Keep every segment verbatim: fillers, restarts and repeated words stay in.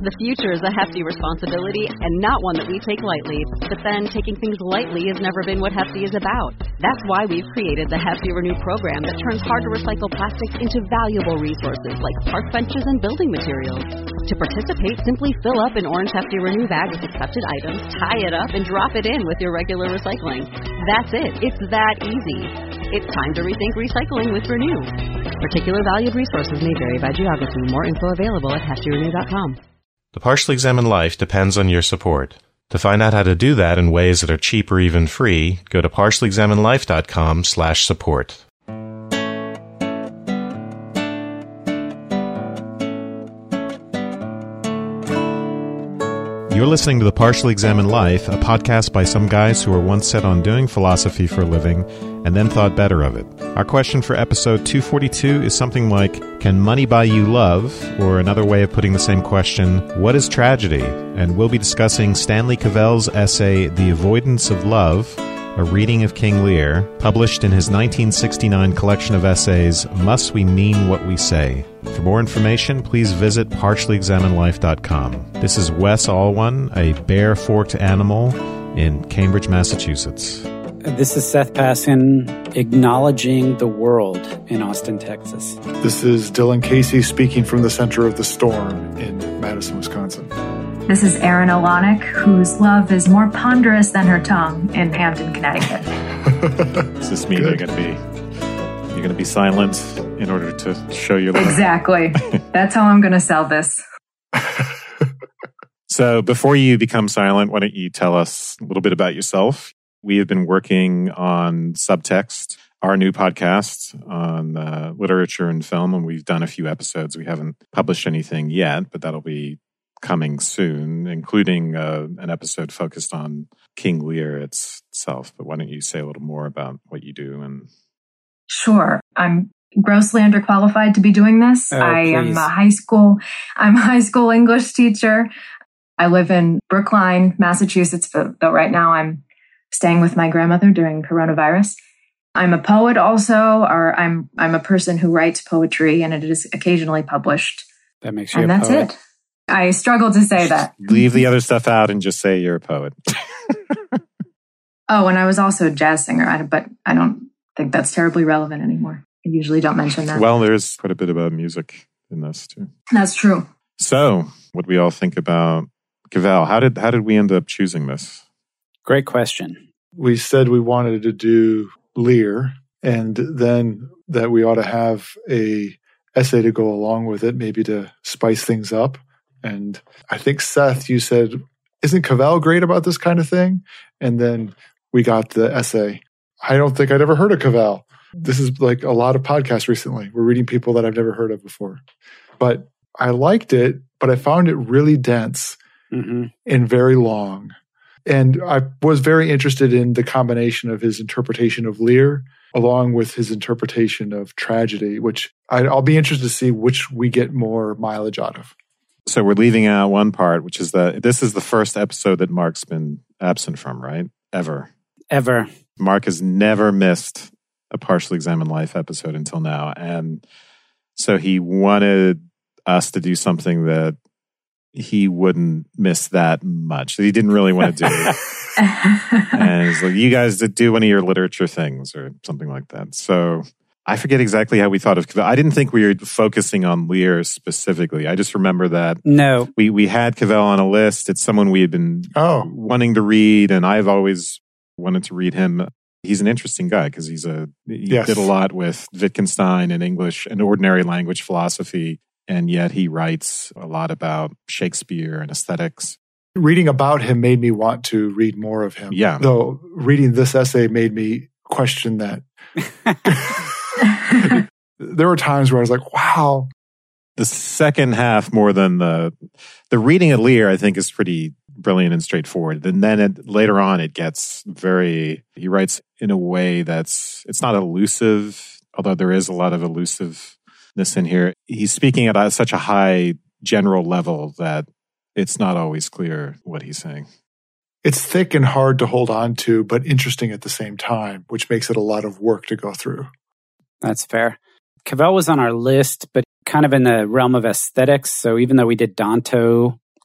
The future is a hefty responsibility and not one that we take lightly. But then, taking things lightly has never been what Hefty is about. That's why we've created the Hefty Renew program that turns hard-to-recycle plastics into valuable resources like park benches and building materials. To participate, simply fill up an orange Hefty Renew bag with accepted items, tie it up, and drop it in with your regular recycling. That's it. It's that easy. It's time to rethink recycling with Renew. Particular valued resources may vary by geography. More info available at hefty renew dot com. The Partially Examined Life depends on your support. To find out how to do that in ways that are cheap or even free, go to partially examined life dot com slash support. You're listening to The Partially Examined Life, a podcast by some guys who were once set on doing philosophy for a living and then thought better of it. Our question for episode two forty-two is something like, can money buy you love? Or another way of putting the same question, what is tragedy? And we'll be discussing Stanley Cavell's essay, The Avoidance of Love, a reading of King Lear, published in his nineteen sixty-nine collection of essays, Must We Mean What We Say? For more information, please visit partially examined life dot com. This is Wes Alwan, a bare-forked animal in Cambridge, Massachusetts. This is Seth Paskin, acknowledging the world in Austin, Texas. This is Dylan Casey speaking from the center of the storm in Madison, Wisconsin. This is Erin Olanek, whose love is more ponderous than her tongue in Hampton, Connecticut. Does this mean you're going to be you're going to be silent in order to show your love? Exactly. That's how I'm going to sell this. So before you become silent, why don't you tell us a little bit about yourself? We have been working on Subtext, our new podcast on uh, literature and film, and we've done a few episodes. We haven't published anything yet, but that'll be coming soon, including uh, an episode focused on King Lear itself. But why don't you say a little more about what you do? And Sure. I'm grossly underqualified to be doing this. Oh, I please. am a high school, I'm a high school English teacher. I live in Brookline, Massachusetts, but though right now I'm staying with my grandmother during coronavirus. I'm a poet also, or I'm I'm a person who writes poetry, and it is occasionally published. That makes you And a that's poet. it. I struggle to say that. leave the other stuff out and just say you're a poet. Oh, and I was also a jazz singer, I- but I don't think that's terribly relevant anymore. I usually don't mention that. Well, there's quite a bit about music in this too. That's true. So, what do we all think about Cavell? How did how did we end up choosing this? Great question. We said we wanted to do Lear, and then that we ought to have a essay to go along with it, maybe to spice things up. And I think, Seth, you said, isn't Cavell great about this kind of thing? And then we got the essay. I don't think I'd ever heard of Cavell. This is like a lot of podcasts recently. We're reading people that I've never heard of before. But I liked it, but I found it really dense Mm-hmm. and very long. And I was very interested in the combination of his interpretation of Lear along with his interpretation of tragedy, which I, I'll be interested to see which we get more mileage out of. So we're leaving out one part, which is that this is the first episode that Mark's been absent from, right? Ever. Ever. Mark has never missed a Partially Examined Life episode until now. And so he wanted us to do something that he wouldn't miss that much. He didn't really want to do it. And he's like, you guys do one of your literature things or something like that. So I forget exactly how we thought of Cavell. I didn't think we were focusing on Lear specifically. I just remember that No. we, we had Cavell on a list. It's someone we had been Oh, wanting to read, and I've always wanted to read him. He's an interesting guy because he's a he Yes. did a lot with Wittgenstein and English and ordinary language philosophy, and yet he writes a lot about Shakespeare and aesthetics. reading about him made me want to read more of him. Yeah. Though reading this essay made me question that. There were times where I was like, wow. The second half, more than the the reading of Lear, I think is pretty brilliant and straightforward. And then it, later on, it gets very. He writes in a way that's it's not elusive, although there is a lot of elusiveness in here. He's speaking at a, such a high general level that it's not always clear what he's saying. It's thick and hard to hold on to, but interesting at the same time, which makes it a lot of work to go through. That's fair. Cavell was on our list, but kind of in the realm of aesthetics. So even though we did Danto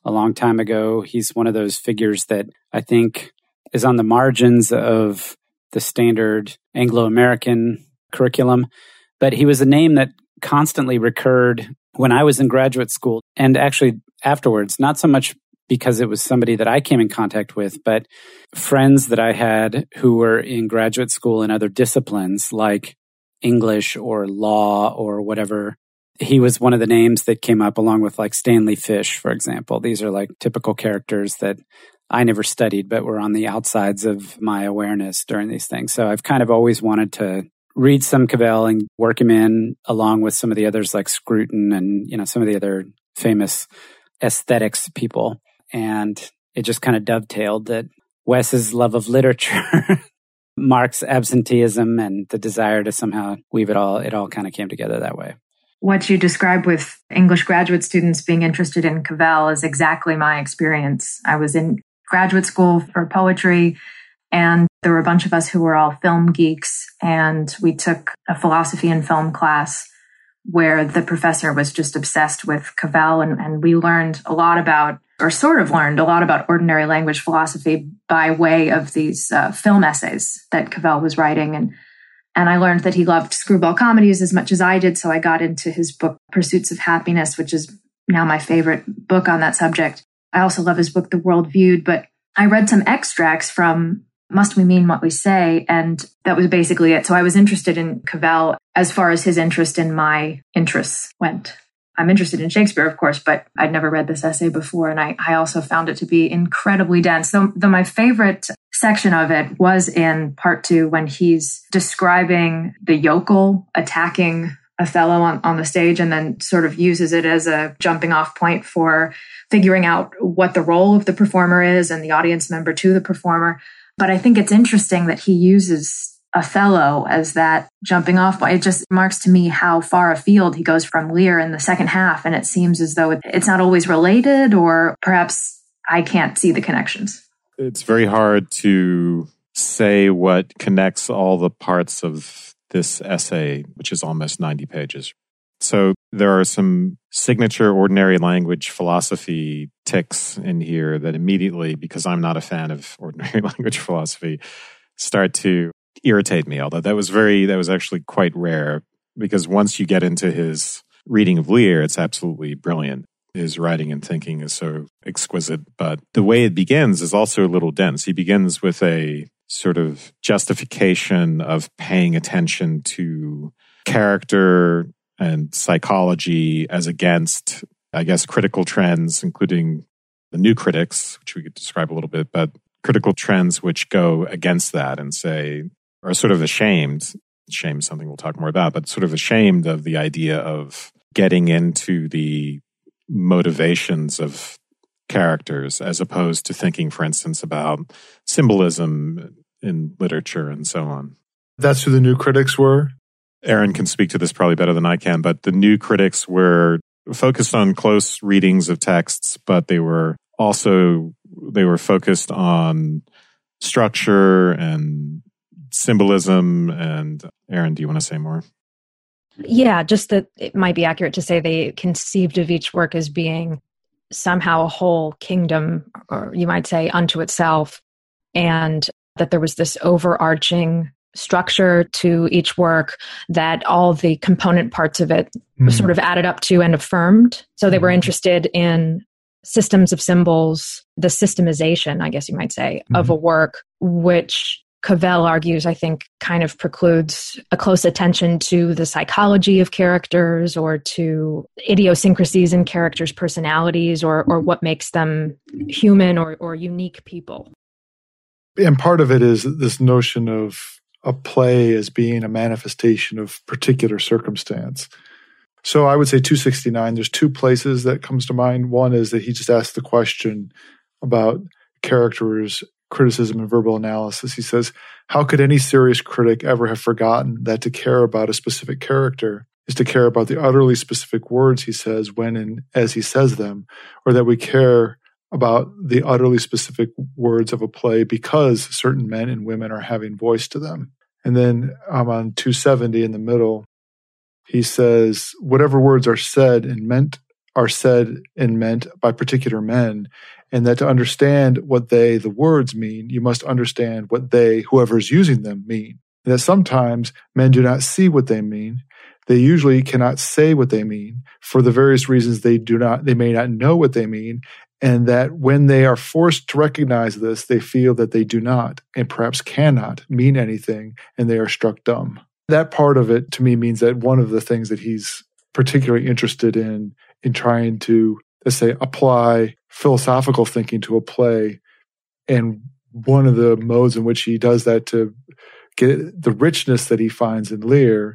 a long time ago. He's one of those figures that I think is on the margins of the standard Anglo-American curriculum. But he was a name that constantly recurred when I was in graduate school and actually afterwards, not so much because it was somebody that I came in contact with, but friends that I had who were in graduate school in other disciplines like English or law or whatever. He was one of the names that came up along with like Stanley Fish, for example. These are like typical characters that I never studied, but were on the outsides of my awareness during these things. So I've kind of always wanted to read some Cavell and work him in along with some of the others like Scruton and, you know, some of the other famous aesthetics people. And it just kind of dovetailed that Wes's love of literature, Mark's absenteeism, and the desire to somehow weave it all, it all kind of came together that way. What you described with English graduate students being interested in Cavell is exactly my experience. I was in graduate school for poetry, and there were a bunch of us who were all film geeks, and we took a philosophy and film class where the professor was just obsessed with Cavell, and, and we learned a lot about, or sort of learned a lot about ordinary language philosophy by way of these uh, film essays that Cavell was writing. And And I learned that he loved screwball comedies as much as I did, so I got into his book, Pursuits of Happiness, which is now my favorite book on that subject. I also love his book, The World Viewed, but I read some extracts from Must We Mean What We Say, and that was basically it. So I was interested in Cavell as far as his interest in my interests went. I'm interested in Shakespeare, of course, but I'd never read this essay before, and I, I also found it to be incredibly dense. Though, though my favorite section of it was in part two when he's describing the yokel attacking Othello on, on the stage and then sort of uses it as a jumping off point for figuring out what the role of the performer is and the audience member to the performer. But I think it's interesting that he uses Othello as that jumping off point. It just marks to me how far afield he goes from Lear in the second half. And it seems as though it's not always related, or perhaps I can't see the connections. It's very hard to say what connects all the parts of this essay, which is almost ninety pages. So there are some signature ordinary language philosophy ticks in here that immediately, because I'm not a fan of ordinary language philosophy, start to irritate me. Although that was very, that was actually quite rare, because once you get into his reading of Lear, it's absolutely brilliant. His writing and thinking is so exquisite, but the way it begins is also a little dense. He begins with a sort of justification of paying attention to character and psychology as against, I guess, critical trends, including the new critics, which we could describe a little bit, but critical trends which go against that and say, are sort of ashamed, shame is something we'll talk more about, but sort of ashamed of the idea of getting into the motivations of characters, as opposed to thinking, for instance, about symbolism in literature and so on. That's who the new critics were? Aaron can speak to this probably better than I can, but the new critics were focused on close readings of texts, but they were also, they were focused on structure and symbolism. And Aaron, do you want to say more? Yeah, just that it might be accurate to say they conceived of each work as being somehow a whole kingdom, or you might say unto itself, and that there was this overarching structure to each work that all the component parts of it mm. sort of added up to and affirmed. So they were interested in systems of symbols, the systemization, I guess you might say, mm. of a work, which Cavell argues, I think, kind of precludes a close attention to the psychology of characters or to idiosyncrasies in characters' personalities, or or what makes them human or, or unique people. And part of it is this notion of a play as being a manifestation of particular circumstance. So I would say two sixty-nine, there's two places that comes to mind. One is that he just asked the question about characters' criticism and verbal analysis. He says, how could any serious critic ever have forgotten that to care about a specific character is to care about the utterly specific words he says when and as he says them, or that we care about the utterly specific words of a play because certain men and women are having voice to them. And then um, on two seventy in the middle, he says, whatever words are said and meant are said and meant by particular men, and that to understand what they, the words, mean, you must understand what they, whoever is using them, mean. And that sometimes men do not see what they mean. They usually cannot say what they mean for the various reasons they do not, they may not know what they mean, and that when they are forced to recognize this, they feel that they do not and perhaps cannot mean anything, and they are struck dumb. That part of it to me means that one of the things that he's particularly interested in, in trying to, let's say, apply philosophical thinking to a play, and one of the modes in which he does that to get the richness that he finds in Lear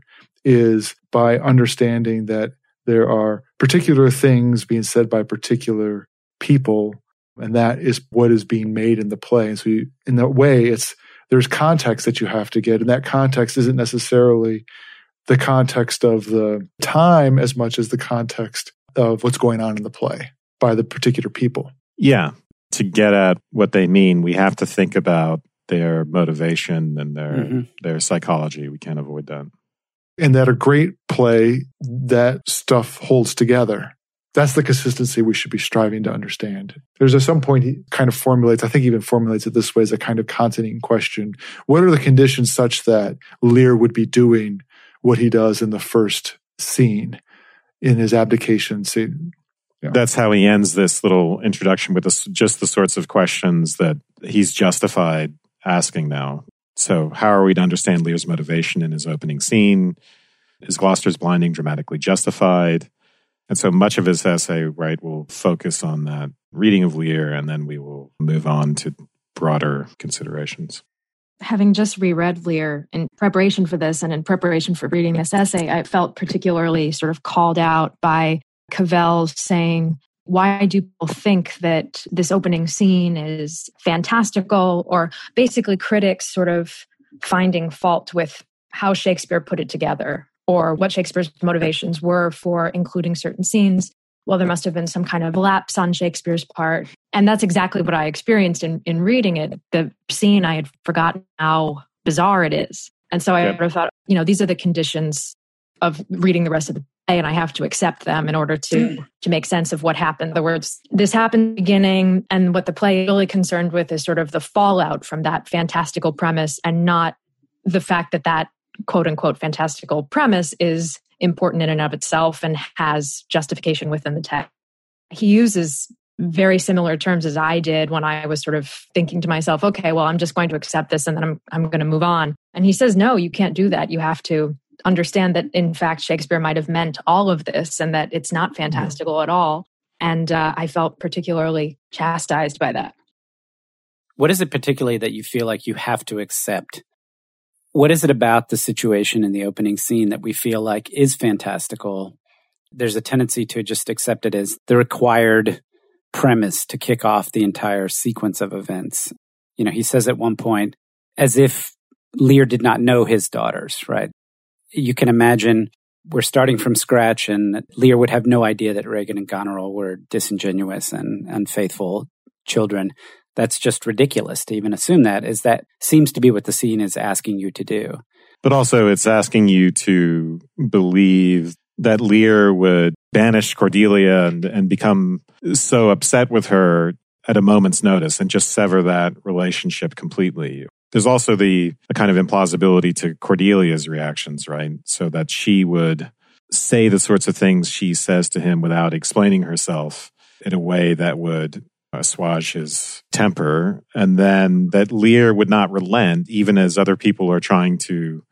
is by understanding that there are particular things being said by particular people, and that is what is being made in the play. And so you, in that way, it's there's context that you have to get, and that context isn't necessarily the context of the time as much as the context of what's going on in the play by the particular people. Yeah. To get at what they mean, we have to think about their motivation and their mm-hmm. their psychology. We can't avoid that. And that a great play, that stuff holds together. That's the consistency we should be striving to understand. There's at some point he kind of formulates, I think he even formulates it this way as a kind of continuing question. What are the conditions such that Lear would be doing what he does in the first scene, in his abdication scene? Yeah. That's how he ends this little introduction with this, just the sorts of questions that he's justified asking now. So how are we to understand Lear's motivation in his opening scene? Is Gloucester's blinding dramatically justified? And so much of his essay, right, will focus on that reading of Lear, and then we will move on to broader considerations. Having just reread Lear in preparation for this and in preparation for reading this essay, I felt particularly sort of called out by Cavell saying, why do people think that this opening scene is fantastical? Or basically critics sort of finding fault with how Shakespeare put it together, or what Shakespeare's motivations were for including certain scenes. Well, there must have been some kind of lapse on Shakespeare's part. And that's exactly what I experienced in, in reading it. The scene, I had forgotten how bizarre it is. And so I yeah. thought, you know, these are the conditions of reading the rest of the play, and I have to accept them in order to, to make sense of what happened. In other words, this happened in the beginning, and what the play is really concerned with is sort of the fallout from that fantastical premise, and not the fact that that quote unquote fantastical premise is important in and of itself and has justification within the text. He uses very similar terms as I did when I was sort of thinking to myself, okay, well, I'm just going to accept this and then I'm I'm going to move on. And he says, no, you can't do that. You have to understand that, in fact, Shakespeare might have meant all of this and that it's not fantastical mm-hmm. at all. And uh, I felt particularly chastised by that. What is it particularly that you feel like you have to accept? What is it about the situation in the opening scene that we feel like is fantastical? There's a tendency to just accept it as the required premise to kick off the entire sequence of events. You know, he says at one point, as if Lear did not know his daughters, right? You can imagine we're starting from scratch, and Lear would have no idea that Regan and Goneril were disingenuous and unfaithful children. That's just ridiculous to even assume that, is that seems to be what the scene is asking you to do. But also it's asking you to believe that Lear would banish Cordelia and, and become so upset with her at a moment's notice and just sever that relationship completely. There's also the, the kind of implausibility to Cordelia's reactions, right? So that she would say the sorts of things she says to him without explaining herself in a way that would assuage his temper, and then that Lear would not relent even as other people are trying to,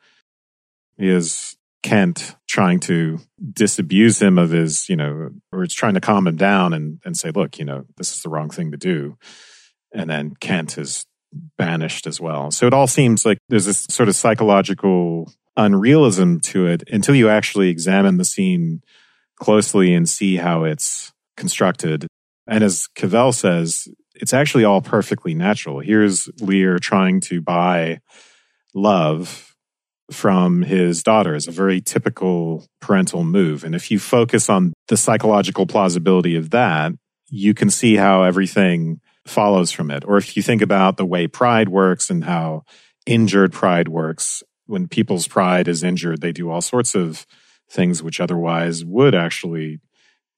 is Kent trying to disabuse him of his, you know, or it's trying to calm him down and, and say, look, you know, this is the wrong thing to do. And then Kent is banished as well. So it all seems like there's this sort of psychological unrealism to it until you actually examine the scene closely and see how it's constructed. And as Cavell says, it's actually all perfectly natural. Here's Lear trying to buy love from his daughters, a very typical parental move. And if you focus on the psychological plausibility of that, you can see how everything follows from it. Or if you think about the way pride works and how injured pride works, when people's pride is injured, they do all sorts of things which otherwise would actually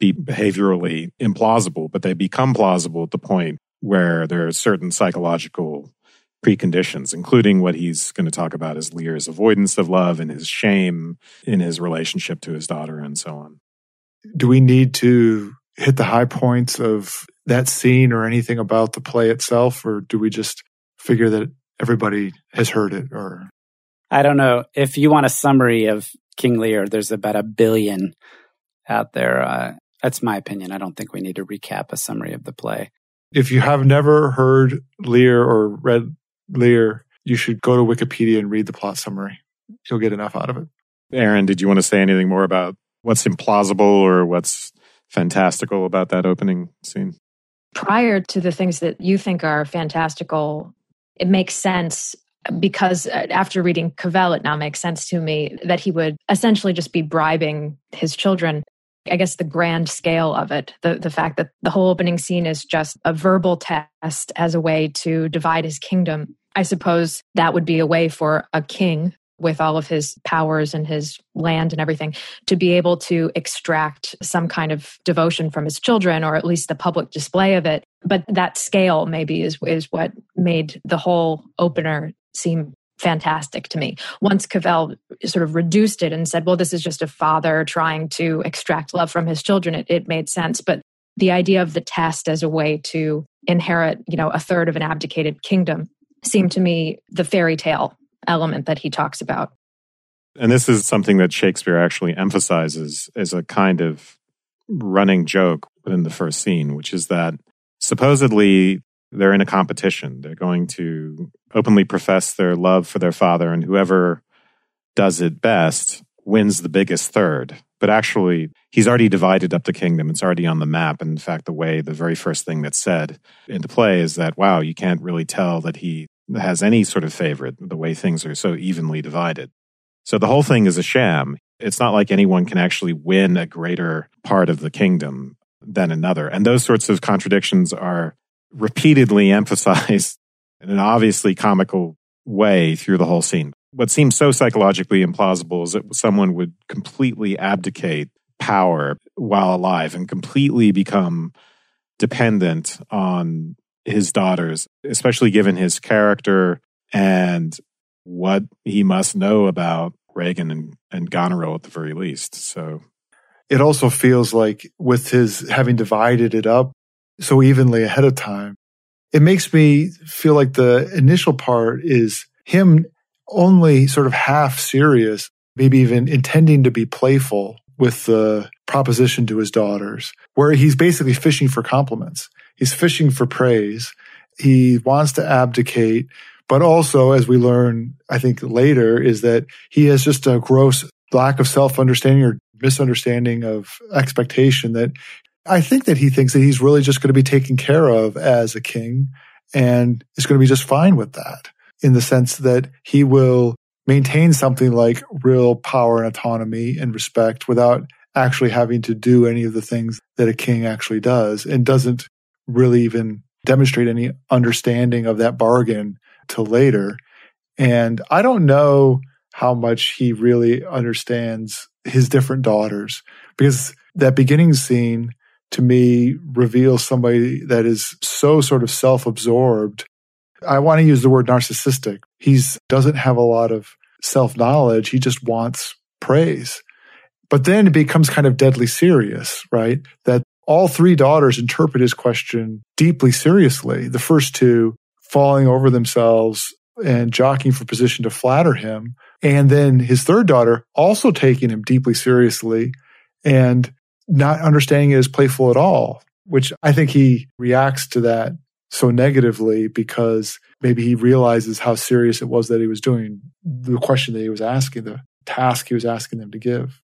be behaviorally implausible, but they become plausible at the point where there are certain psychological preconditions, including what he's going to talk about as Lear's avoidance of love and his shame in his relationship to his daughter and so on. Do we need to hit the high points of that scene or anything about the play itself, or do we just figure that everybody has heard it? Or I don't know. If you want a summary of King Lear, there's about a billion out there. Uh, that's my opinion. I don't think we need to recap a summary of the play. If you have never heard Lear or read Lear, you should go to Wikipedia and read the plot summary. You'll get enough out of it. Aaron, did you want to say anything more about what's implausible or what's fantastical about that opening scene? Prior to the things that you think are fantastical, it makes sense because after reading Cavell, it now makes sense to me that he would essentially just be bribing his children. I guess the grand scale of it, the, the fact that the whole opening scene is just a verbal test as a way to divide his kingdom. I suppose that would be a way for a king with all of his powers and his land and everything to be able to extract some kind of devotion from his children, or at least the public display of it. But that scale maybe is, is what made the whole opener seem fantastic to me. Once Cavell sort of reduced it and said, well, this is just a father trying to extract love from his children, it, it made sense. But the idea of the test as a way to inherit, you know, a third of an abdicated kingdom seemed to me the fairy tale element that he talks about. And this is something that Shakespeare actually emphasizes as a kind of running joke within the first scene, which is that supposedly they're in a competition. They're going to openly profess their love for their father, and whoever does it best wins the biggest third. But actually, he's already divided up the kingdom. It's already on the map. And in fact, the way the very first thing that's said in the play is that, wow, you can't really tell that he has any sort of favorite, the way things are so evenly divided. So the whole thing is a sham. It's not like anyone can actually win a greater part of the kingdom than another. And those sorts of contradictions are repeatedly emphasized in an obviously comical way through the whole scene. What seems so psychologically implausible is that someone would completely abdicate power while alive and completely become dependent on his daughters, especially given his character and what he must know about Regan and, and Goneril at the very least. So it also feels like with his having divided it up so evenly ahead of time, it makes me feel like the initial part is him only sort of half serious, maybe even intending to be playful with the proposition to his daughters, where he's basically fishing for compliments. He's fishing for praise. He wants to abdicate, but also, as we learn, I think later, is that he has just a gross lack of self-understanding or misunderstanding of expectation that I think that he thinks that he's really just going to be taken care of as a king and is going to be just fine with that, in the sense that he will maintain something like real power and autonomy and respect without actually having to do any of the things that a king actually does, and doesn't really even demonstrate any understanding of that bargain till later. And I don't know how much he really understands his different daughters, because that beginning scene to me reveals somebody that is so sort of self-absorbed. I want to use the word narcissistic. He doesn't have a lot of self-knowledge. He just wants praise. But then it becomes kind of deadly serious, right? That all three daughters interpret his question deeply seriously. The first two falling over themselves and jockeying for position to flatter him. And then his third daughter also taking him deeply seriously and not understanding it as playful at all, which I think he reacts to that so negatively because maybe he realizes how serious it was that he was doing the question that he was asking, the task he was asking them to give.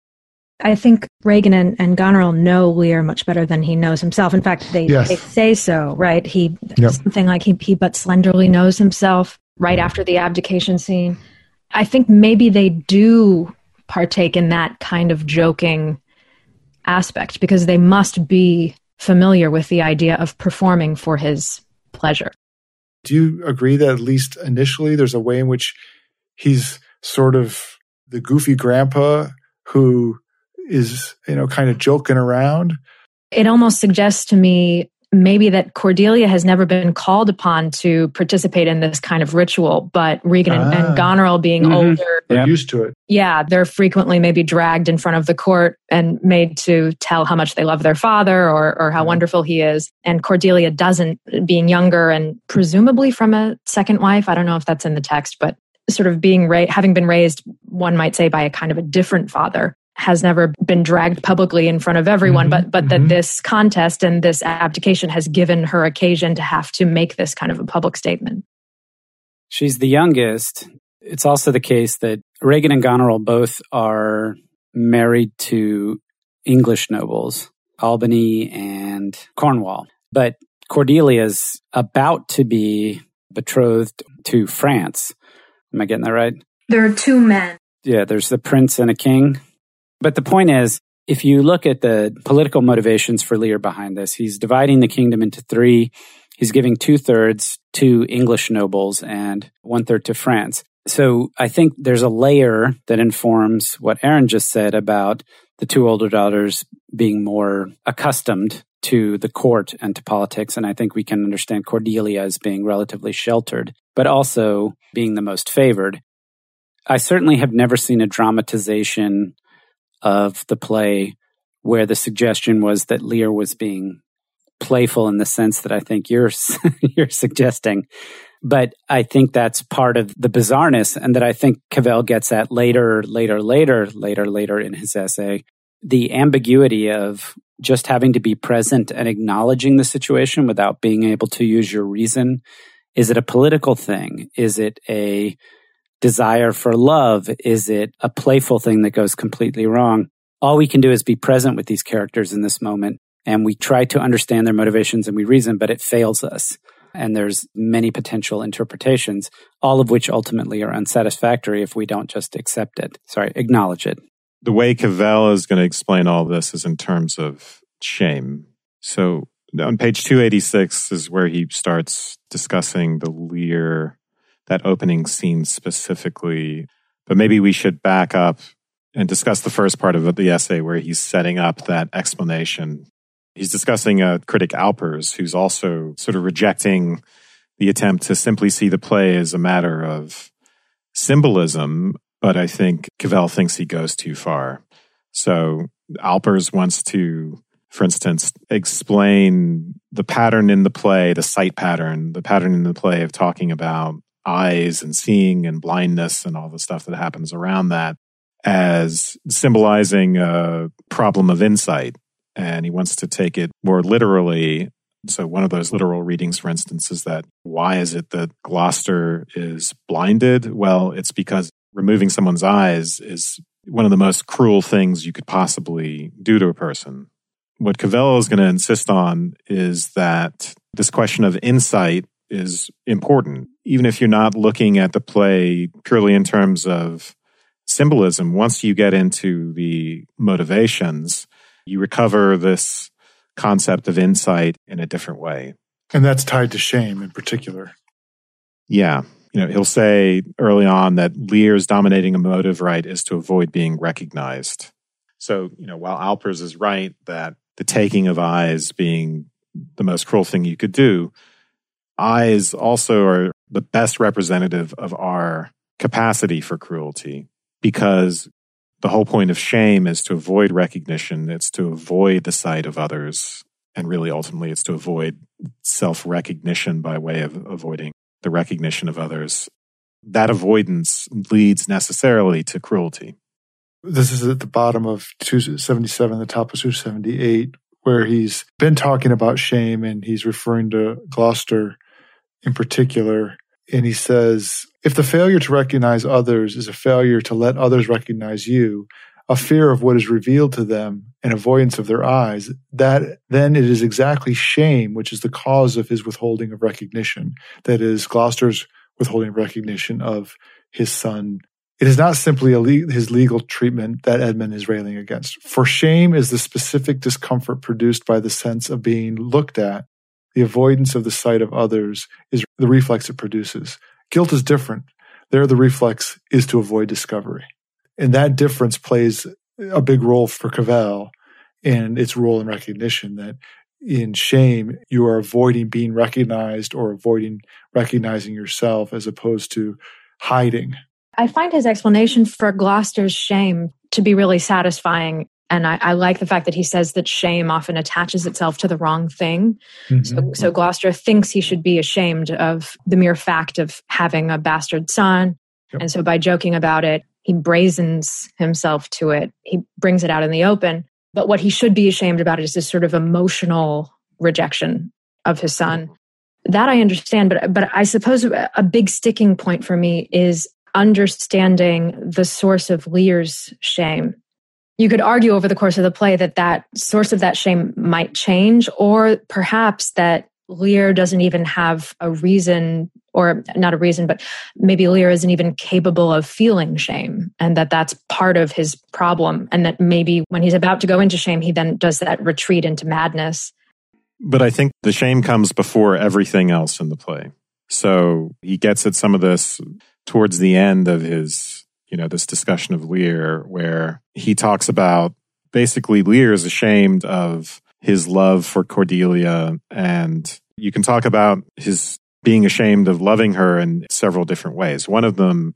I think Regan and, and Goneril know Lear much better than he knows himself. In fact, they, yes. they say so, right? He yep. Something like he, he but slenderly knows himself right after the abdication scene. I think maybe they do partake in that kind of joking aspect because they must be familiar with the idea of performing for his pleasure. Do you agree that at least initially there's a way in which he's sort of the goofy grandpa who is, you know, kind of joking around. It almost suggests to me maybe that Cordelia has never been called upon to participate in this kind of ritual, but Regan ah. and, and Goneril being mm-hmm. older. They're yep. used to it. Yeah, they're frequently maybe dragged in front of the court and made to tell how much they love their father or, or how mm-hmm. wonderful he is. And Cordelia doesn't, being younger and presumably from a second wife. I don't know if that's in the text, but sort of being ra- having been raised, one might say, by a kind of a different father, has never been dragged publicly in front of everyone, mm-hmm, but but mm-hmm. that this contest and this abdication has given her occasion to have to make this kind of a public statement. She's the youngest. It's also the case that Regan and Goneril both are married to English nobles, Albany and Cornwall. But Cordelia's about to be betrothed to France. Am I getting that right? There are two men. Yeah, there's the prince and a king. But the point is, if you look at the political motivations for Lear behind this, he's dividing the kingdom into three. He's giving two-thirds to English nobles and one-third to France. So I think there's a layer that informs what Aaron just said about the two older daughters being more accustomed to the court and to politics. And I think we can understand Cordelia as being relatively sheltered, but also being the most favored. I certainly have never seen a dramatization of the play where the suggestion was that Lear was being playful in the sense that I think you're you're suggesting. But I think that's part of the bizarreness, and that I think Cavell gets at later, later, later, later, later in his essay. The ambiguity of just having to be present and acknowledging the situation without being able to use your reason. Is it a political thing? Is it a desire for love? Is it a playful thing that goes completely wrong? All we can do is be present with these characters in this moment, and we try to understand their motivations and we reason, but it fails us. And there's many potential interpretations, all of which ultimately are unsatisfactory if we don't just accept it. Sorry, acknowledge it. The way Cavell is going to explain all this is in terms of shame. So on page two eighty-six is where he starts discussing the Lear, that opening scene specifically. But maybe we should back up and discuss the first part of the essay where he's setting up that explanation. He's discussing a critic, Alpers, who's also sort of rejecting the attempt to simply see the play as a matter of symbolism, but I think Cavell thinks he goes too far. So Alpers wants to, for instance, explain the pattern in the play, the sight pattern, the pattern in the play of talking about eyes and seeing and blindness and all the stuff that happens around that as symbolizing a problem of insight. And he wants to take it more literally. So one of those literal readings, for instance, is that why is it that Gloucester is blinded? Well, it's because removing someone's eyes is one of the most cruel things you could possibly do to a person. What Cavell is going to insist on is that this question of insight is important. Even if you're not looking at the play purely in terms of symbolism, once you get into the motivations, you recover this concept of insight in a different way. And that's tied to shame in particular. Yeah. You know, he'll say early on that Lear's dominating a motive right is to avoid being recognized. So, you know, while Alpers is right that the taking of eyes being the most cruel thing you could do, eyes also are the best representative of our capacity for cruelty, because the whole point of shame is to avoid recognition. It's to avoid the sight of others. And really, ultimately, it's to avoid self-recognition by way of avoiding the recognition of others. That avoidance leads necessarily to cruelty. This is at the bottom of two seventy-seven, the top of two seventy-eight, where he's been talking about shame, and he's referring to Gloucester in particular. And he says, if the failure to recognize others is a failure to let others recognize you, a fear of what is revealed to them, and avoidance of their eyes, that then it is exactly shame which is the cause of his withholding of recognition. That is, Gloucester's withholding of recognition of his son. It is not simply a le- his legal treatment that Edmund is railing against. For shame is the specific discomfort produced by the sense of being looked at. The avoidance of the sight of others is the reflex it produces. Guilt is different. There, the reflex is to avoid discovery. And that difference plays a big role for Cavell in its role in recognition, that in shame, you are avoiding being recognized or avoiding recognizing yourself as opposed to hiding. I find his explanation for Gloucester's shame to be really satisfying. And I, I like the fact that he says that shame often attaches itself to the wrong thing. Mm-hmm. So, so Gloucester thinks he should be ashamed of the mere fact of having a bastard son. Yep. And so by joking about it, he brazens himself to it. He brings it out in the open. But what he should be ashamed about is this sort of emotional rejection of his son. That I understand, but but I suppose a big sticking point for me is understanding the source of Lear's shame. You could argue over the course of the play that that source of that shame might change, or perhaps that Lear doesn't even have a reason, or not a reason, but maybe Lear isn't even capable of feeling shame, and that that's part of his problem, and that maybe when he's about to go into shame, he then does that retreat into madness. But I think the shame comes before everything else in the play. So he gets at some of this towards the end of his, you know, this discussion of Lear, where he talks about basically Lear is ashamed of his love for Cordelia, and you can talk about his being ashamed of loving her in several different ways. One of them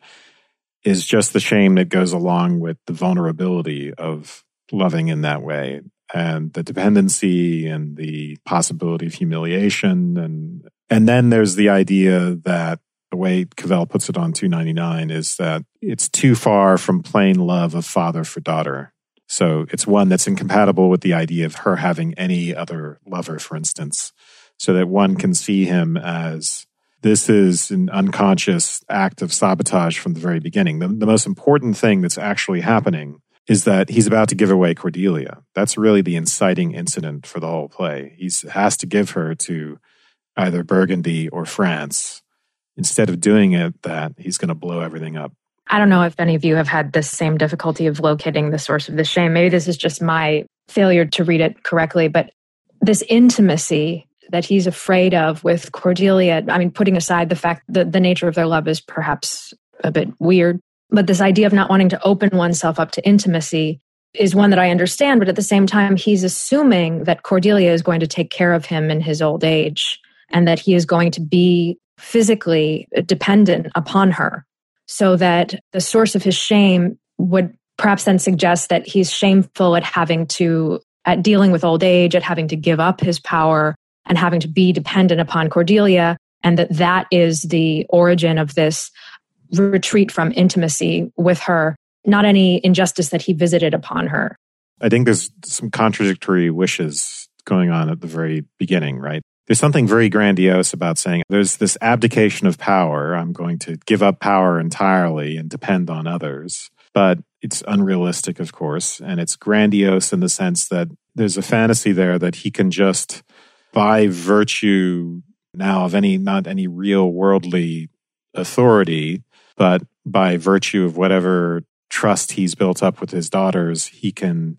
is just the shame that goes along with the vulnerability of loving in that way, and the dependency and the possibility of humiliation. And and then there's the idea that the way Cavell puts it on two ninety-nine is that it's too far from plain love of father for daughter. So it's one that's incompatible with the idea of her having any other lover, for instance, so that one can see him as this is an unconscious act of sabotage from the very beginning. The, the most important thing that's actually happening is that he's about to give away Cordelia. That's really the inciting incident for the whole play. He has to give her to either Burgundy or France. Instead of doing it, that he's going to blow everything up. I don't know if any of you have had this same difficulty of locating the source of the shame. Maybe this is just my failure to read it correctly, but this intimacy that he's afraid of with Cordelia, I mean, putting aside the fact that the nature of their love is perhaps a bit weird, but this idea of not wanting to open oneself up to intimacy is one that I understand, but at the same time, he's assuming that Cordelia is going to take care of him in his old age and that he is going to be physically dependent upon her. So that the source of his shame would perhaps then suggest that he's shameful at having to, at dealing with old age, at having to give up his power and having to be dependent upon Cordelia, and that that is the origin of this retreat from intimacy with her, not any injustice that he visited upon her. I think there's some contradictory wishes going on at the very beginning, right? There's something very grandiose about saying there's this abdication of power. I'm going to give up power entirely and depend on others. But it's unrealistic, of course. And it's grandiose in the sense that there's a fantasy there that he can just, by virtue now of any, not any real worldly authority, but by virtue of whatever trust he's built up with his daughters, he can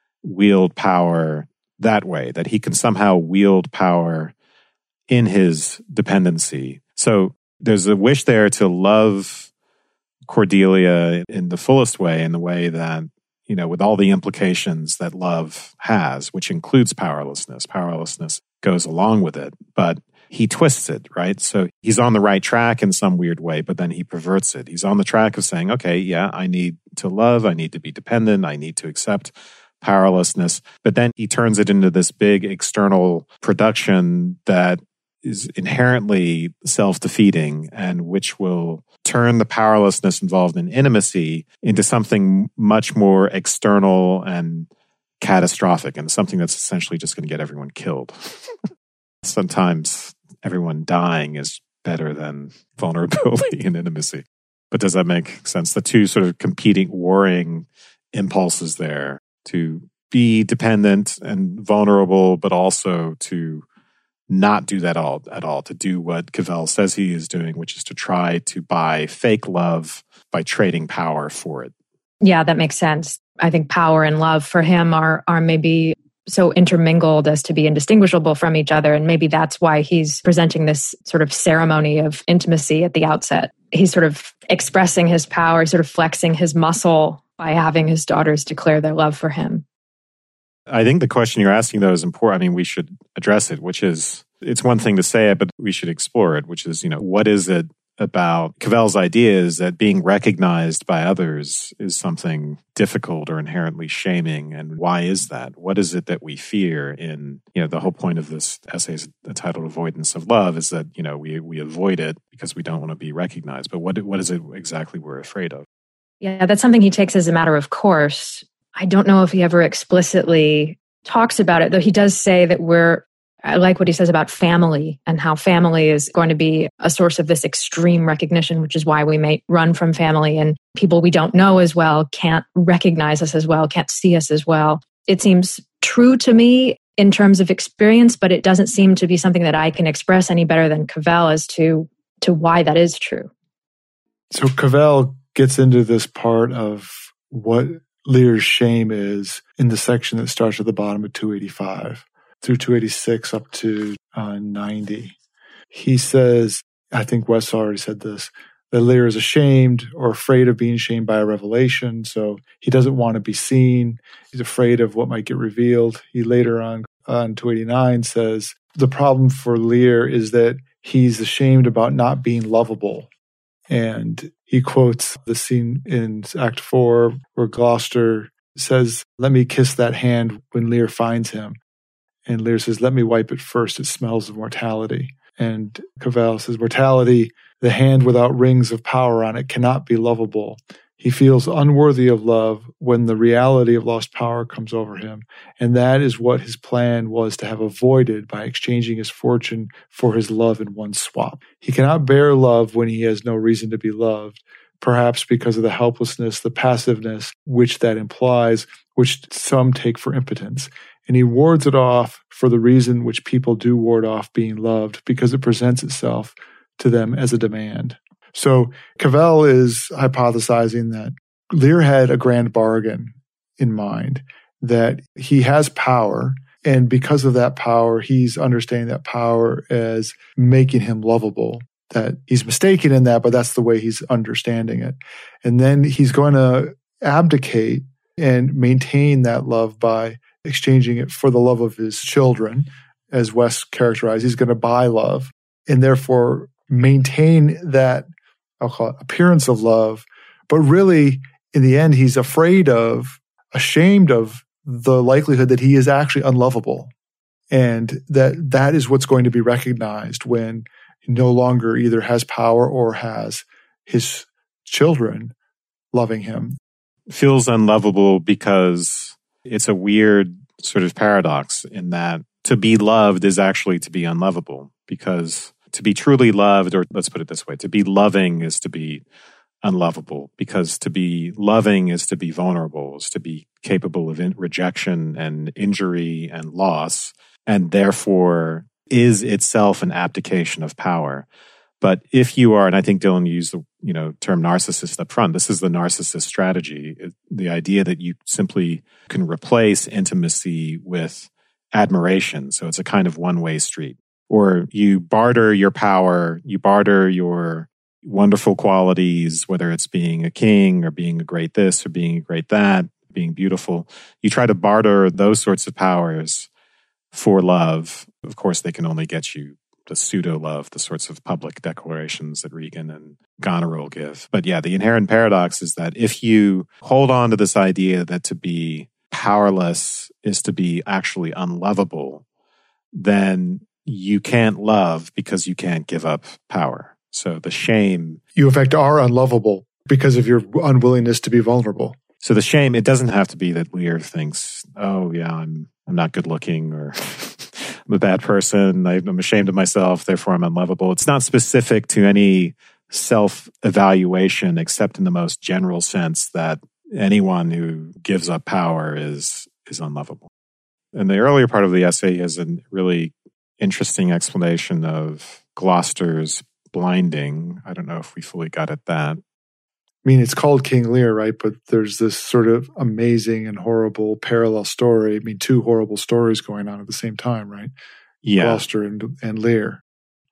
wield power that way, that he can somehow wield power in his dependency. So there's a wish there to love Cordelia in the fullest way, in the way that, you know, with all the implications that love has, which includes powerlessness. Powerlessness goes along with it, but he twists it, right? So he's on the right track in some weird way, but then he perverts it. He's on the track of saying, okay, yeah, I need to love, I need to be dependent, I need to accept powerlessness. But then he turns it into this big external production that is inherently self-defeating and which will turn the powerlessness involved in intimacy into something much more external and catastrophic, and something that's essentially just going to get everyone killed. Sometimes everyone dying is better than vulnerability and intimacy. But does that make sense? The two sort of competing, warring impulses there, to be dependent and vulnerable, but also to not do that all at all, to do what Cavell says he is doing, which is to try to buy fake love by trading power for it. Yeah, that makes sense. I think power and love for him are are maybe so intermingled as to be indistinguishable from each other. And maybe that's why he's presenting this sort of ceremony of intimacy at the outset. He's sort of expressing his power, sort of flexing his muscle by having his daughters declare their love for him. I think the question you're asking, though, is important. I mean, we should address it, which is, it's one thing to say it, but we should explore it, which is, you know, what is it about Cavell's idea is that being recognized by others is something difficult or inherently shaming. And why is that? What is it that we fear in, you know, the whole point of this essay is entitled Avoidance of Love is that, you know, we, we avoid it because we don't want to be recognized. But what what is it exactly we're afraid of? Yeah, that's something he takes as a matter of course. I don't know if he ever explicitly talks about it, though he does say that we're, I like what he says about family and how family is going to be a source of this extreme recognition, which is why we may run from family and people we don't know as well can't recognize us as well, can't see us as well. It seems true to me in terms of experience, but it doesn't seem to be something that I can express any better than Cavell as to, to why that is true. So Cavell gets into this part of what Lear's shame is in the section that starts at the bottom of two eighty-five through two eighty-six up to uh, ninety. He says, I think Wes already said this, that Lear is ashamed or afraid of being shamed by a revelation. So he doesn't want to be seen. He's afraid of what might get revealed. He later on, on two eighty-nine says, the problem for Lear is that he's ashamed about not being lovable. And he quotes the scene in Act Four where Gloucester says, let me kiss that hand when Lear finds him. And Lear says, let me wipe it first. It smells of mortality. And Cavell says, mortality, the hand without rings of power on it, cannot be lovable. He feels unworthy of love when the reality of lost power comes over him. And that is what his plan was to have avoided by exchanging his fortune for his love in one swap. He cannot bear love when he has no reason to be loved, perhaps because of the helplessness, the passiveness which that implies, which some take for impotence. And he wards it off for the reason which people do ward off being loved, because it presents itself to them as a demand. So Cavell is hypothesizing that Lear had a grand bargain in mind, that he has power, and because of that power, he's understanding that power as making him lovable, that he's mistaken in that, but that's the way he's understanding it. And then he's going to abdicate and maintain that love by exchanging it for the love of his children, as Wes characterized. He's going to buy love and therefore maintain that, I'll call it, appearance of love. But really, in the end, he's afraid of, ashamed of the likelihood that he is actually unlovable. And that that is what's going to be recognized when he no longer either has power or has his children loving him. Feels unlovable because it's a weird sort of paradox in that to be loved is actually to be unlovable, because to be truly loved, or let's put it this way, to be loving is to be unlovable, because to be loving is to be vulnerable, is to be capable of in- rejection and injury and loss, and therefore is itself an abdication of power. But if you are, and I think Dylan used the you know term narcissist up front, this is the narcissist strategy, the idea that you simply can replace intimacy with admiration. So it's a kind of one-way street. Or you barter your power, you barter your wonderful qualities, whether it's being a king or being a great this or being a great that, being beautiful. You try to barter those sorts of powers for love. Of course, they can only get you the pseudo-love, the sorts of public declarations that Regan and Goneril give. But yeah, the inherent paradox is that if you hold on to this idea that to be powerless is to be actually unlovable, then you can't love because you can't give up power. So the shame... You, in fact, are unlovable because of your unwillingness to be vulnerable. So the shame, it doesn't have to be that Lear thinks, oh, yeah, I'm I'm not good looking, or I'm a bad person, I'm ashamed of myself, therefore I'm unlovable. It's not specific to any self-evaluation, except in the most general sense that anyone who gives up power is is unlovable. And the earlier part of the essay has a really interesting explanation of Gloucester's blinding. I don't know if we fully got at that. I mean, it's called King Lear, right? But there's this sort of amazing and horrible parallel story. I mean, two horrible stories going on at the same time, right? Yeah. Gloucester and, and Lear.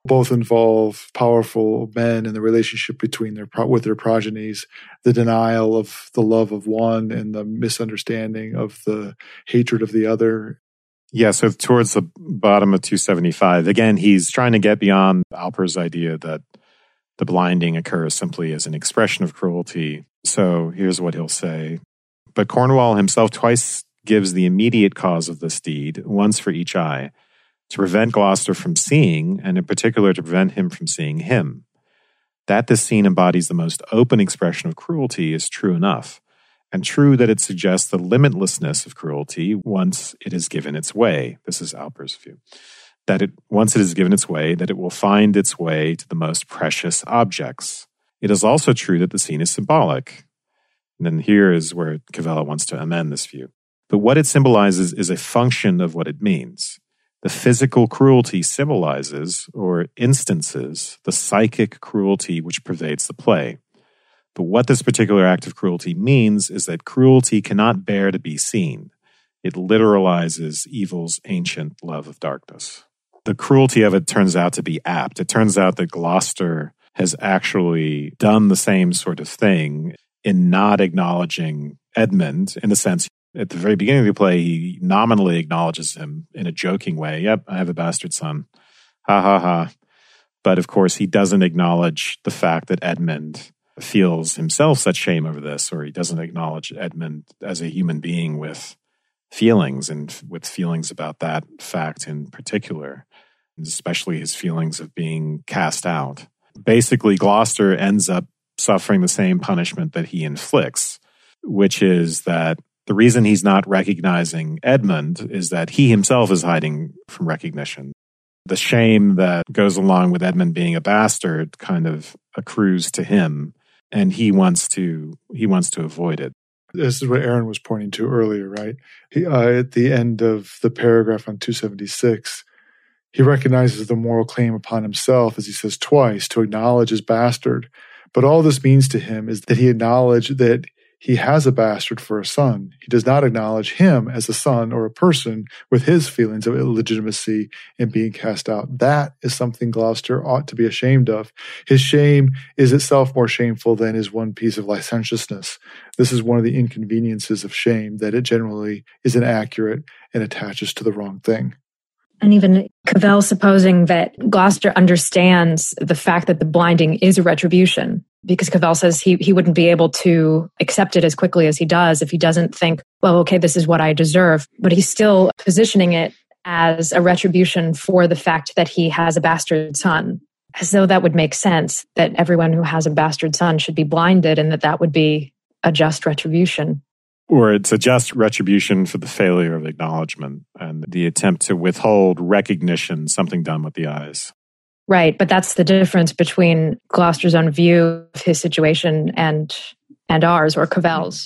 both involve powerful men and the relationship between their with their progenies, the denial of the love of one and the misunderstanding of the hatred of the other. Yeah, so towards the bottom of two seventy-five, again, he's trying to get beyond Alper's idea that the blinding occurs simply as an expression of cruelty. So here's what he'll say. But Cornwall himself twice gives the immediate cause of this deed, once for each eye, to prevent Gloucester from seeing, and in particular to prevent him from seeing him. That this scene embodies the most open expression of cruelty is true enough, and true that it suggests the limitlessness of cruelty once it is given its way. This is Alper's view. That it once it is given its way, that it will find its way to the most precious objects. It is also true that the scene is symbolic. And then here is where Cavell wants to amend this view. But what it symbolizes is a function of what it means. The physical cruelty symbolizes, or instances, the psychic cruelty which pervades the play. But what this particular act of cruelty means is that cruelty cannot bear to be seen. It literalizes evil's ancient love of darkness. The cruelty of it turns out to be apt. It turns out that Gloucester has actually done the same sort of thing in not acknowledging Edmund, in the sense at the very beginning of the play, he nominally acknowledges him in a joking way. Yep, I have a bastard son. Ha ha ha. But of course, he doesn't acknowledge the fact that Edmund feels himself such shame over this, or he doesn't acknowledge Edmund as a human being with feelings and with feelings about that fact in particular, especially his feelings of being cast out. Basically, Gloucester ends up suffering the same punishment that he inflicts, which is that the reason he's not recognizing Edmund is that he himself is hiding from recognition. The shame that goes along with Edmund being a bastard kind of accrues to him, and he wants to he wants to avoid it. This is what Aaron was pointing to earlier, right? He, uh, at the end of the paragraph on two seventy-six, he recognizes the moral claim upon himself, as he says twice, to acknowledge his bastard. But all this means to him is that he acknowledged that he has a bastard for a son. He does not acknowledge him as a son or a person with his feelings of illegitimacy and being cast out. That is something Gloucester ought to be ashamed of. His shame is itself more shameful than his one piece of licentiousness. This is one of the inconveniences of shame, that it generally is inaccurate and attaches to the wrong thing. And even Cavell supposing that Gloucester understands the fact that the blinding is a retribution, because Cavell says he, he wouldn't be able to accept it as quickly as he does if he doesn't think, well, okay, this is what I deserve. But he's still positioning it as a retribution for the fact that he has a bastard son, as though that would make sense, that everyone who has a bastard son should be blinded and that that would be a just retribution. Or it's a just retribution for the failure of acknowledgement and the attempt to withhold recognition, something done with the eyes. Right, but that's the difference between Gloucester's own view of his situation and and ours, or Cavell's.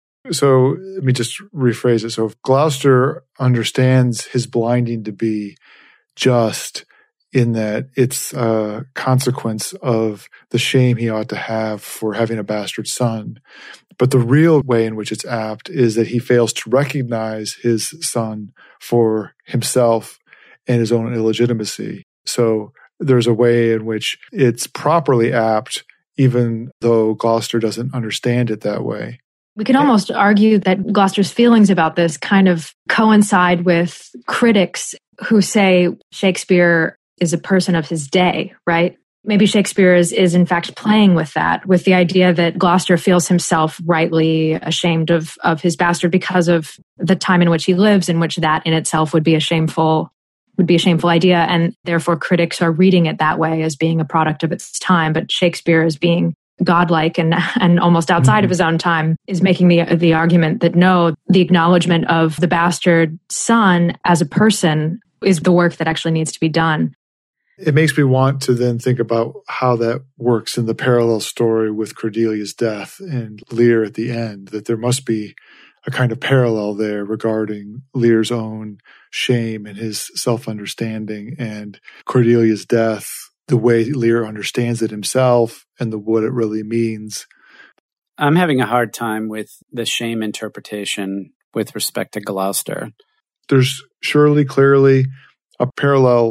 So let me just rephrase it. So if Gloucester understands his blinding to be just, in that it's a consequence of the shame he ought to have for having a bastard son. But the real way in which it's apt is that he fails to recognize his son for himself and his own illegitimacy. So there's a way in which it's properly apt, even though Gloucester doesn't understand it that way. We can almost argue that Gloucester's feelings about this kind of coincide with critics who say Shakespeare is a person of his day, right? Maybe Shakespeare is, is in fact playing with that, with the idea that Gloucester feels himself rightly ashamed of, of his bastard because of the time in which he lives, in which that in itself would be a shameful would be a shameful idea. And therefore critics are reading it that way as being a product of its time. But Shakespeare, as being godlike and, and almost outside mm-hmm. of his own time, is making the, the argument that no, the acknowledgement of the bastard son as a person is the work that actually needs to be done. It makes me want to then think about how that works in the parallel story with Cordelia's death and Lear at the end, that there must be a kind of parallel there regarding Lear's own shame and his self-understanding, and Cordelia's death, the way Lear understands it himself and the what it really means. I'm having a hard time with the shame interpretation with respect to Gloucester. There's surely clearly a parallel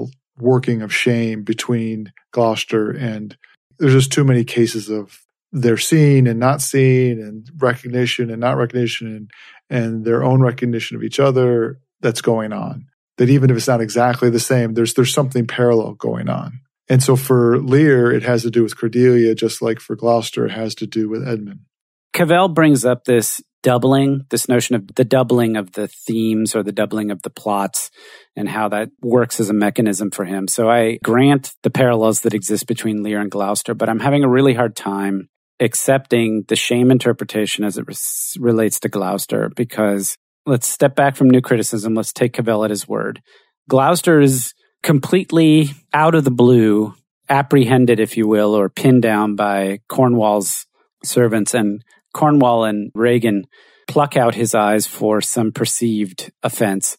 working of shame between Gloucester, and there's just too many cases of they're seen and not seen, and recognition and not recognition, and, and their own recognition of each other that's going on. That even if it's not exactly the same, there's there's something parallel going on. And so for Lear, it has to do with Cordelia, just like for Gloucester, it has to do with Edmund. Cavell brings up this doubling, this notion of the doubling of the themes or the doubling of the plots and how that works as a mechanism for him. So I grant the parallels that exist between Lear and Gloucester, but I'm having a really hard time accepting the shame interpretation as it res- relates to Gloucester, because let's step back from new criticism. Let's take Cavell at his word. Gloucester is completely out of the blue, apprehended, if you will, or pinned down by Cornwall's servants, and Cornwall and Regan pluck out his eyes for some perceived offense.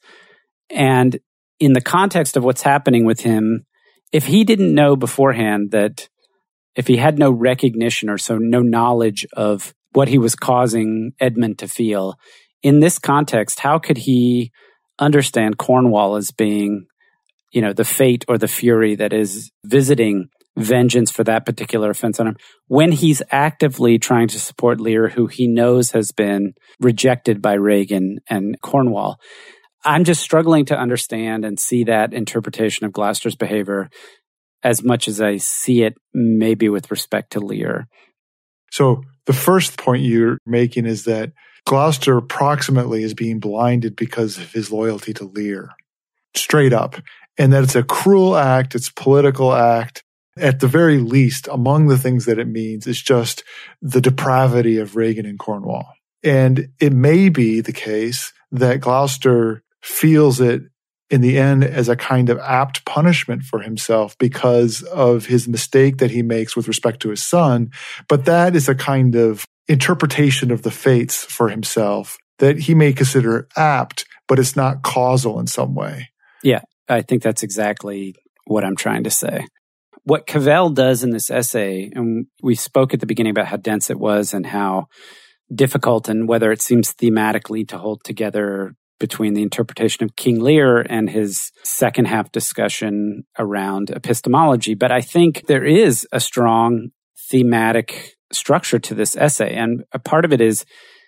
And in the context of what's happening with him, if he didn't know beforehand that, if he had no recognition or so no knowledge of what he was causing Edmund to feel, in this context, how could he understand Cornwall as being, you know, the fate or the fury that is visiting vengeance for that particular offense on him, when he's actively trying to support Lear, who he knows has been rejected by Regan and Cornwall? I'm just struggling to understand and see that interpretation of Gloucester's behavior as much as I see it maybe with respect to Lear. So the first point you're making is that Gloucester approximately is being blinded because of his loyalty to Lear, straight up, and that it's a cruel act, it's a political act. At the very least, among the things that it means is just the depravity of Regan and Cornwall. And it may be the case that Gloucester feels it in the end as a kind of apt punishment for himself because of his mistake that he makes with respect to his son. But that is a kind of interpretation of the fates for himself that he may consider apt, but it's not causal in some way. Yeah, I think that's exactly what I'm trying to say. What Cavell does in this essay, and we spoke at the beginning about how dense it was and how difficult and whether it seems thematically to hold together between the interpretation of King Lear and his second half discussion around epistemology. But I think there is a strong thematic structure to this essay. And a part of it is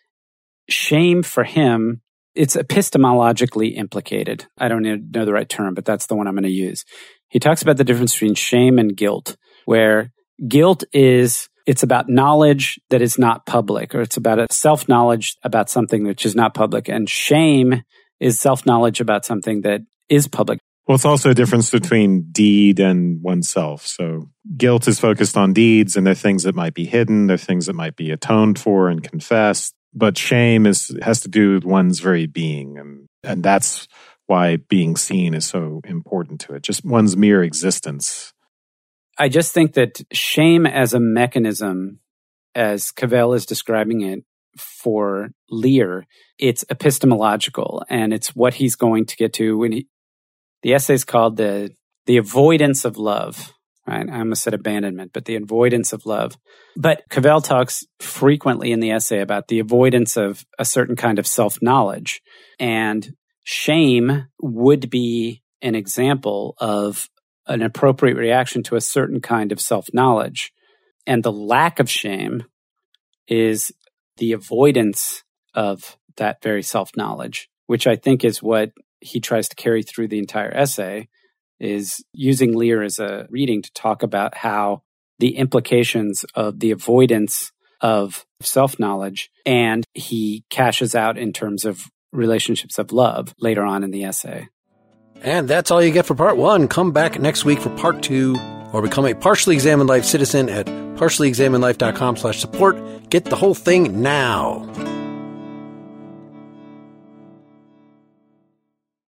shame for him. It's epistemologically implicated. I don't know the right term, but that's the one I'm going to use. He talks about the difference between shame and guilt, where guilt is, it's about knowledge that is not public, or it's about a self-knowledge about something which is not public. And shame is self-knowledge about something that is public. Well, it's also a difference between deed and oneself. So guilt is focused on deeds, and they're things that might be hidden, they're things that might be atoned for and confessed. But shame is has to do with one's very being, and, and that's why being seen is so important to it, just one's mere existence. I just think that shame as a mechanism, as Cavell is describing it for Lear, it's epistemological, and it's what he's going to get to when he, the essay is called the the avoidance of love, right? I almost said abandonment, but the avoidance of love. But Cavell talks frequently in the essay about the avoidance of a certain kind of self-knowledge, and shame would be an example of an appropriate reaction to a certain kind of self-knowledge. And the lack of shame is the avoidance of that very self-knowledge, which I think is what he tries to carry through the entire essay, is using Lear as a reading to talk about how the implications of the avoidance of self-knowledge, and he cashes out in terms of relationships of love later on in the essay. And that's all you get for part one. Come back next week for part two, or become a Partially Examined Life citizen at partially examined life dot com slash support. Get the whole thing now.